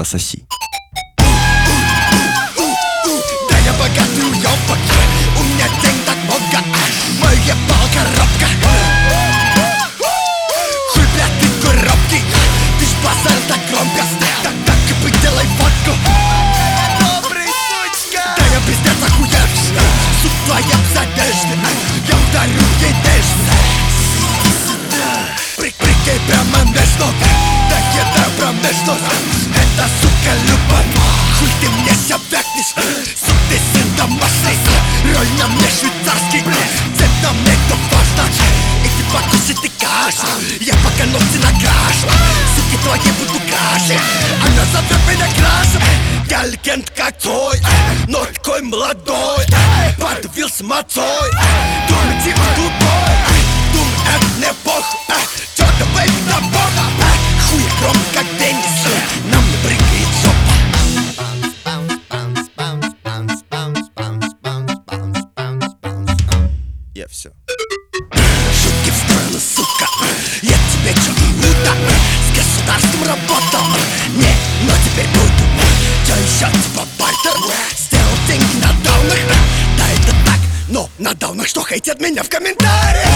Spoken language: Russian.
пососи. Да я богатый уёбок, у меня денег так много, моя пал-коробка. Хуй, блядь, ты такой робкий, ты ж базарил так громко. Так и быть, делай фотку. Добрый, сучка. Да я пиздец охуевший, суд твоя задержный, я ударю ей дежный. Прикинь прямо между ног, да кидаю прям между ног. Это, сука, любовь, хуй ты мне ся вякнешь. Сук, ты сын домашний, роль на мне швейцарский, цвет на мне то важно. И ты покушай, ты каша, я пока ногти накрашу. Суки твои буду краше, она зовет меня краше. Я легенд как твой, но такой молодой, подавился мацой. Думай, типа тупой, думай, это не похуй. Чё-то, бэйби, до бога, хуя громко, как Деннис, нам не прыгает жопа. Я все. Шутки в сторону, сука, я тебе чё иуда. С государством работал, не, но теперь буду. Чё ещё, типа бартер, сделал деньги на даунах. Да это так, но на даунах что хейтят меня в комментариях.